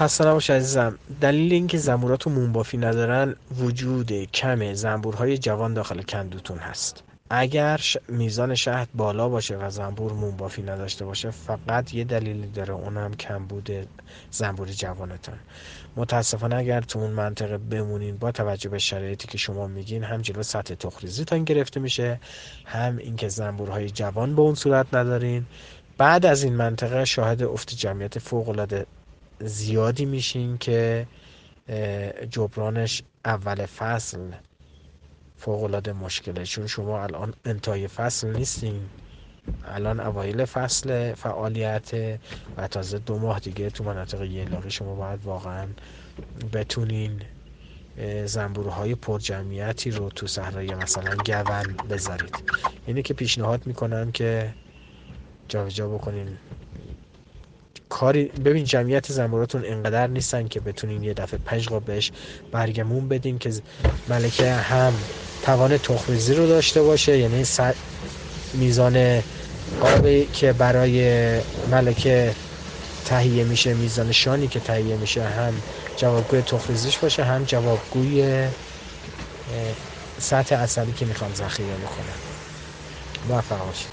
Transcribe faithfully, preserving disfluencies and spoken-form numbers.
خسته نباش عزیزم. دلیل اینکه زنبوراتون مونبافی ندارن وجود کم زنبورهای جوان داخل کندوتون هست. اگر ش- میزان شهد بالا باشه و زنبور مونبافی نداشته باشه فقط یه دلیلی داره، اونم کمبود زنبور جوانتون. متاسفانه اگر تو اون منطقه بمونین با توجه به شرایطی که شما میگین، هم جلو سطح تخم‌ریزیتون گرفته میشه، هم اینکه زنبورهای جوان به اون صورت ندارین. بعد از این منطقه شاهد افت جمعیت فوق‌العاده زیادی میشین که جبرانش اول فصل فوق‌العاده مشکله، چون شما الان انتهای فصل نیستین، الان اوایل فصل فعالیت و تازه دو ماه دیگه تو مناطق ییلاقی شما باید واقعا بتونین زنبورهای پرجمعیتی رو تو صحرای مثلا گون بذارید. اینه که پیشنهاد میکنم که جابجا بکنین کاری. ببین جمعیت زنبوراتون اینقدر نیستن که بتونین یه دفعه پنج قاب بهش برگمون بدین که ملکه هم توان تخم‌ریزی رو داشته باشه، یعنی میزان آبی که برای ملکه تهیه میشه، میزان شانی که تهیه میشه هم جوابگوی تخم‌ریزیش باشه، هم جوابگوی سطح عسلی که میخوام ذخیره بکنم. موفق باشید.